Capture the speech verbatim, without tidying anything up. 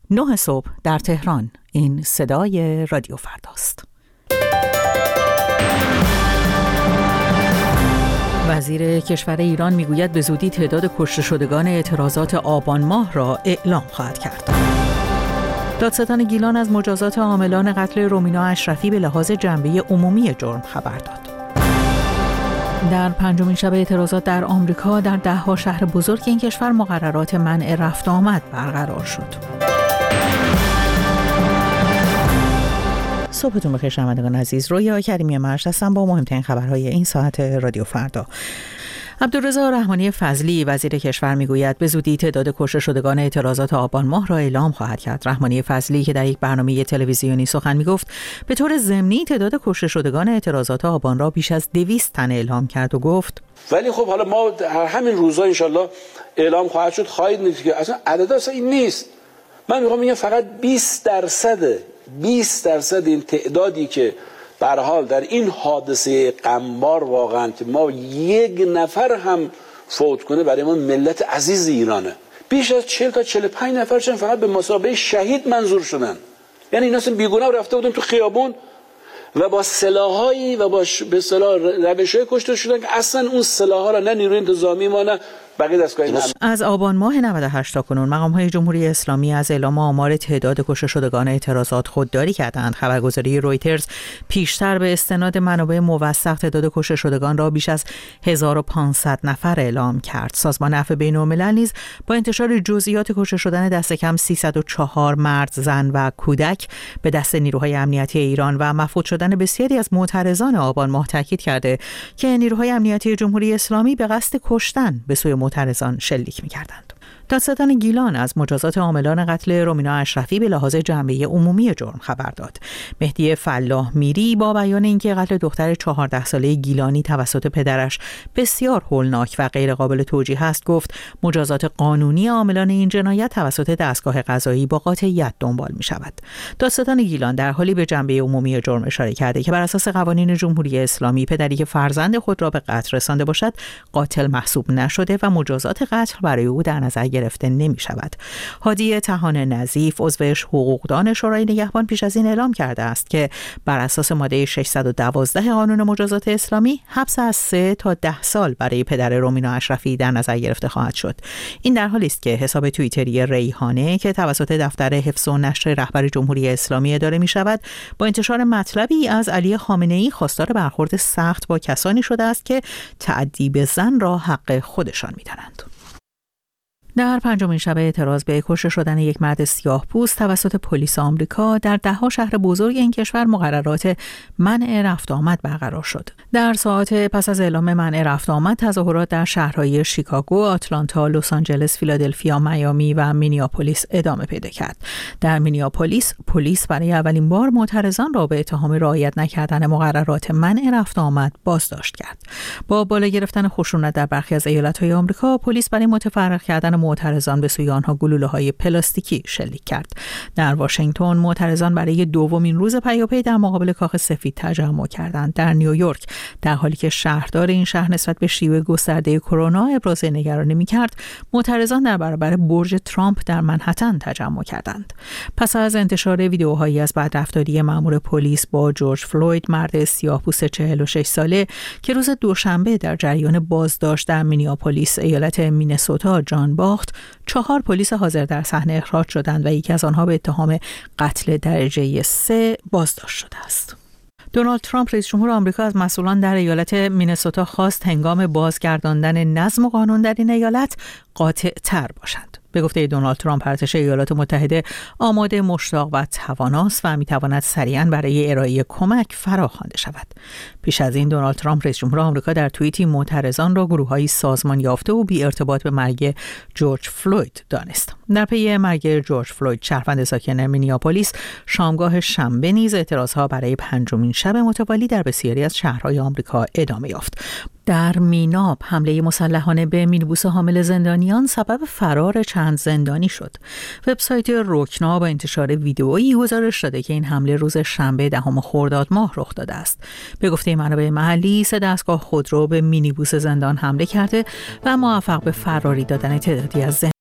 نه صبح در تهران. این صدای رادیو فرداست. وزیر کشور ایران میگوید به زودی تعداد کشته شدگان اعتراضات آبان ماه را اعلام خواهد کرد. دادستان گیلان از مجازات عاملان قتل رومینا اشرفی به لحاظ جنبه عمومی جرم خبر داد. در پنجمین شب اعتراضات در آمریکا در ده‌ها شهر بزرگ این کشور مقررات منع رفت آمد برقرار شد. صبحتون بخیر شنوندگان عزیز. رویا کریمی مرش هستم با مهمترین خبرهای این ساعت رادیو فردا. عبدالرضا رحمانی فضلی وزیر کشور میگوید به زودی تعداد کشته شدگان اعتراضات آبان ماه را اعلام خواهد کرد. رحمانی فضلی که در یک برنامه تلویزیونی سخن میگفت به طور ضمنی تعداد کشته شدگان اعتراضات آبان را بیش از دویست تن اعلام کرد و گفت ولی خب حالا ما همین روزا انشالله اعلام خواهد شد، خواهید دید که اصلا عدد اصلا این نیست. من میخوام بگم فقط بیست درصد بیست درصد این تعدادی که به هر حال در این حادثه غمبار واقعا که ما یک نفر هم فوت کنه برای ما ملت عزیز ایرانه. بیش از چهل تا چهل و پنج نفرشون فقط به مثابه شهید منظور شدن. یعنی اینا اصلا بیگناه رفته بودن تو خیابون و با سلاحایی و با به اصطلاح روش‌های کشته شدن که اصلا اون سلاح‌ها را نه نیروی انتظامی ما نه بقیه دستگاه نم. از آبان ماه نود و هشت تا کنون مقام‌های جمهوری اسلامی از اعلام آمار تعداد کشته شدگان اعتراضات خودداری کردند. خبرگزاری رویترز پیشتر به استناد منابع موثق تعداد کشته شدگان را بیش از هزار و پانصد نفر اعلام کرد. سازمان عفو بین‌الملل نیز با انتشار جزئیات کشته شدن دست کم سیصد و چهار مرد، زن و کودک به دست نیروهای امنیتی ایران و مفقود شدن بسیاری از معترضان آبان ماه تاکید کرده که نیروهای امنیتی جمهوری اسلامی به قصد کشتن به سوی معترضان شلیک می‌کردند. دادستان گیلان از مجازات عاملان قتل رومینا اشرفی به لحاظ جنبه عمومی جرم خبر داد. مهدی فلاح میری با بیان اینکه قتل دختر چهارده ساله گیلانی توسط پدرش بسیار هولناک و غیر قابل توجیه است، گفت مجازات قانونی عاملان این جنایت توسط دستگاه قضایی با قاطعیت دنبال می شود. دادستان گیلان در حالی به جنبه عمومی جرم اشاره کرده که بر اساس قوانین جمهوری اسلامی پدری که فرزند خود را به قتل رسانده باشد قاتل محسوب نشده و مجازات قتل برای او در نظر گرفته نمی شود. هادی طحان نظیف عضو حقوقدان شورای نگهبان پیش از این اعلام کرده است که بر اساس ماده ششصد و دوازده قانون مجازات اسلامی حبس از سه تا ده سال برای پدر رومینا اشرفی در نظر گرفته خواهد شد. این در حالی است که حساب توییتری ریحانه که توسط دفتر حفظ و نشر رهبر جمهوری اسلامی اداره می شود با انتشار مطلبی از علی خامنه‌ای خواستار برخورد سخت با کسانی شده است که تأدیب زن را حق خودشان می دانند. در پنجمین شب اعتراض به کشته شدن یک مرد سیاه‌پوست توسط پلیس آمریکا در ده‌ها شهر بزرگ این کشور مقررات منع رفت آمد برقرار شد. در ساعات پس از اعلام منع رفت آمد تظاهرات در شهرهای شیکاگو، آتلانتا، لس آنجلس، فیلادلفیا، میامی و مینیاپولیس ادامه پیدا کرد. در مینیاپولیس پلیس برای اولین بار معترضان را به اتهام رعایت نکردن مقررات منع رفت آمد بازداشت کرد. با بالا گرفتن خشونت در برخی از ایالت‌های آمریکا، پلیس برای متفرق کردن معترضان به سوی آنها گلوله‌های پلاستیکی شلیک کرد. در واشنگتن معترضان برای دومین روز پیاپی در مقابل کاخ سفید تجمع کردند. در نیویورک در حالی که شهردار این شهر نسبت به شیوع گسترده کرونا ابراز نگرانی می‌کرد، معترضان در برابر برج ترامپ در منهتن تجمع کردند. پس از انتشار ویدیوهایی از بدرفتاری مأمور پلیس با جورج فلوید، مرد سیاه‌پوست چهل و شش ساله که روز دوشنبه در جریان بازداشت در مینیاپولیس ایالت مینسوتا جان باخت، چهار پلیس حاضر در صحنه اخراج شدند و یکی از آنها به اتهام قتل درجه سه بازداشت شده است. دونالد ترامپ رئیس جمهور آمریکا از مسئولان در ایالت مینسوتا خواست هنگام بازگرداندن نظم و قانون در این ایالت قاطع تر باشند. به گفته دونالد ترامپ ارتش ایالات متحده آماده، مشتاق و تواناست و میتواند سریعاً برای ارائه کمک فراخوانده شود. پیش از این دونالد ترامپ رئیس جمهور آمریکا در توییتی معترضان را گروه‌های سازمان یافته و بی ارتباط به مرگ جورج فلوید دانست. در پی مرگ جورج فلوید، شهروند ساکن مینیاپولیس، شامگاه شنبه نیز اعتراضها برای پنجمین شب متوالی در بسیاری از شهرهای آمریکا ادامه یافت. در میناب حمله مسلحانه به مینیبوس حامل زندانیان سبب فرار چند زندانی شد. وبسایت روکنا با انتشار ویدئویی گزارش داده که این حمله روز شنبه دهم خرداد ماه رخ داده است. به گفته منابع محلی، سه دستگاه خودرو به مینیبوس زندان حمله کرده و موفق به فراری دادن تعدادی از